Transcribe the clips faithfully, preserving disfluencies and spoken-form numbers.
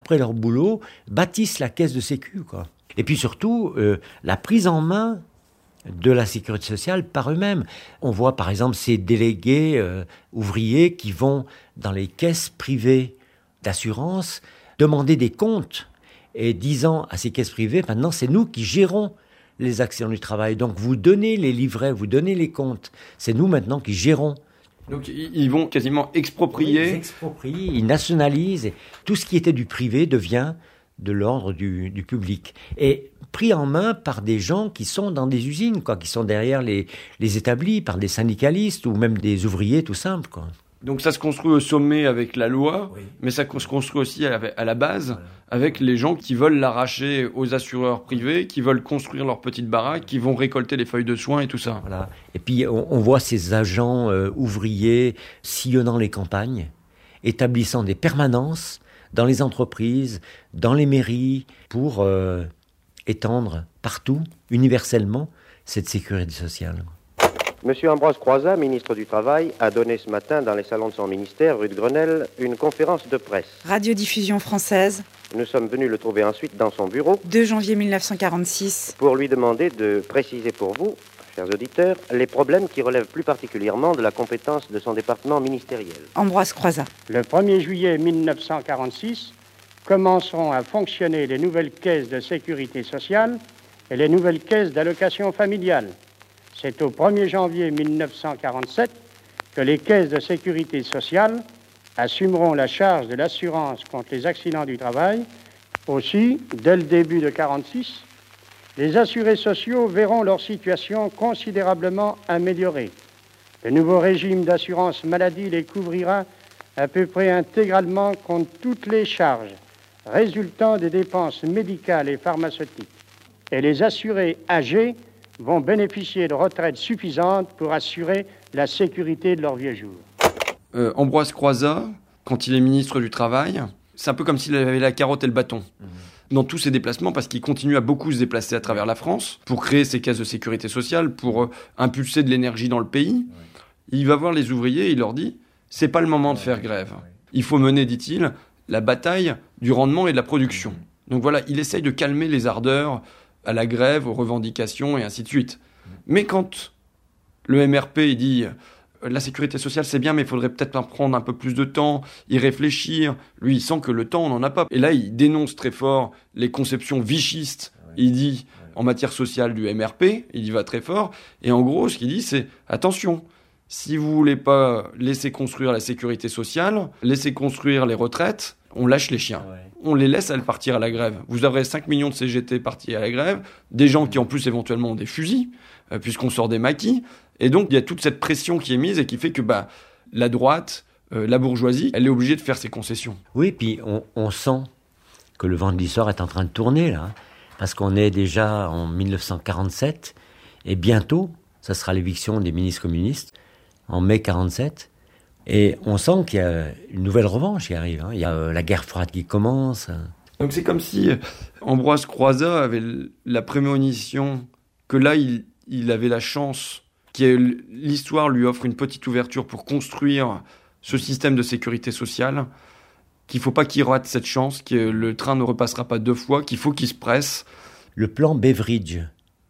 après leur boulot, bâtissent la caisse de sécu, quoi. Et puis surtout, euh, la prise en main de la sécurité sociale par eux-mêmes. On voit par exemple ces délégués euh, ouvriers qui vont dans les caisses privées d'assurance demander des comptes et disant à ces caisses privées, maintenant c'est nous qui gérons les accidents du travail. Donc vous donnez les livrets, vous donnez les comptes. C'est nous maintenant qui gérons. Donc ils vont quasiment exproprier. Oui, ils exproprient, ils nationalisent. Et tout ce qui était du privé devient de l'ordre du, du public. Et pris en main par des gens qui sont dans des usines, quoi, qui sont derrière les, les établis, par des syndicalistes ou même des ouvriers tout simples, quoi. Donc ça se construit au sommet avec la loi, oui. Mais ça se construit aussi à, à la base, voilà. Avec les gens qui veulent l'arracher aux assureurs privés, qui veulent construire leur petite baraque, qui vont récolter les feuilles de soins et tout ça. Voilà. Et puis on, on voit ces agents euh, ouvriers sillonnant les campagnes, établissant des permanences dans les entreprises, dans les mairies, pour euh, étendre partout, universellement, cette sécurité sociale. Monsieur Ambroise Croizat, ministre du Travail, a donné ce matin dans les salons de son ministère, rue de Grenelle, une conférence de presse. Radiodiffusion française. Nous sommes venus le trouver ensuite dans son bureau. deux janvier mille neuf cent quarante-six. Pour lui demander de préciser pour vous, chers auditeurs, les problèmes qui relèvent plus particulièrement de la compétence de son département ministériel. Ambroise Croizat. Le premier juillet mille neuf cent quarante-six, commenceront à fonctionner les nouvelles caisses de sécurité sociale et les nouvelles caisses d'allocation familiale. C'est au premier janvier mille neuf cent quarante-sept que les caisses de sécurité sociale assumeront la charge de l'assurance contre les accidents du travail. Aussi, dès le début de quarante-six, les assurés sociaux verront leur situation considérablement améliorée. Le nouveau régime d'assurance maladie les couvrira à peu près intégralement contre toutes les charges résultant des dépenses médicales et pharmaceutiques. Et les assurés âgés vont bénéficier de retraites suffisantes pour assurer la sécurité de leurs vieux jours. Euh, Ambroise Croizat, quand il est ministre du Travail, c'est un peu comme s'il avait la carotte et le bâton. Mmh. Dans tous ses déplacements, parce qu'il continue à beaucoup se déplacer à travers la France pour créer ses caisses de sécurité sociale, pour euh, impulser de l'énergie dans le pays. Ouais. Il va voir les ouvriers et il leur dit « c'est pas le moment de faire grève. Il faut mener, dit-il, la bataille du rendement et de la production. » Donc voilà, il essaye de calmer les ardeurs à la grève, aux revendications et ainsi de suite. Mais quand le M R P il dit « la sécurité sociale c'est bien, mais il faudrait peut-être en prendre un peu plus de temps, y réfléchir », lui il sent que le temps on n'en a pas. Et là il dénonce très fort les conceptions vichistes, il dit en matière sociale du M R P, il y va très fort, et en gros ce qu'il dit c'est « attention, si vous voulez pas laisser construire la sécurité sociale, laisser construire les retraites, on lâche les chiens. Ouais. On les laisse aller partir à la grève. Vous aurez cinq millions de C G T partis à la grève, des gens qui en plus éventuellement ont des fusils, euh, puisqu'on sort des maquis. Et donc il y a toute cette pression qui est mise et qui fait que bah, la droite, euh, la bourgeoisie, elle est obligée de faire ses concessions. Oui, puis on, on sent que le vent de l'histoire est en train de tourner là, parce qu'on est déjà en mille neuf cent quarante-sept, et bientôt, ça sera l'éviction des ministres communistes, en mai quarante-sept. Et on sent qu'il y a une nouvelle revanche qui arrive. Hein. Il y a euh, la guerre froide qui commence. Donc c'est comme si Ambroise Croizat avait la prémonition que là, il, il avait la chance, que l'histoire lui offre une petite ouverture pour construire ce système de sécurité sociale, qu'il ne faut pas qu'il rate cette chance, que le train ne repassera pas deux fois, qu'il faut qu'il se presse. Le plan Beveridge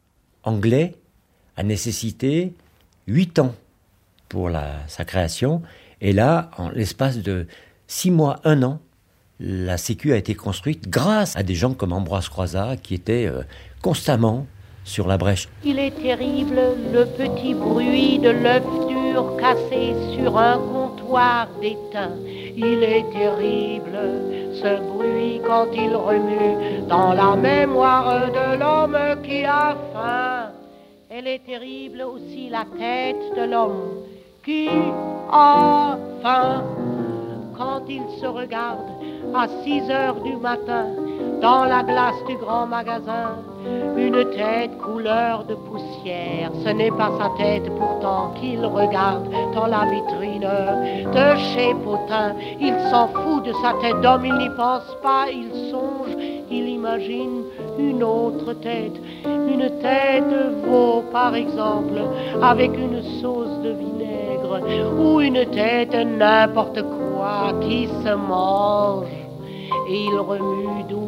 anglais a nécessité huit ans pour la, sa création. Et là, en l'espace de six mois, un an, la Sécu a été construite grâce à des gens comme Ambroise Croizat qui étaient euh, constamment sur la brèche. Il est terrible le petit bruit de l'œuf dur cassé sur un comptoir d'étain. Il est terrible ce bruit quand il remue dans la mémoire de l'homme qui a faim. Elle est terrible aussi la tête de l'homme qui a faim. Quand il se regarde à six heures du matin dans la glace du grand magasin, une tête couleur de poussière, ce n'est pas sa tête pourtant qu'il regarde dans la vitrine de chez Potin. Il s'en fout de sa tête d'homme, il n'y pense pas, il songe, il imagine une autre tête, une tête de veau par exemple, avec une sauce de vinaigre, ou une tête n'importe quoi qui se mange. et il remue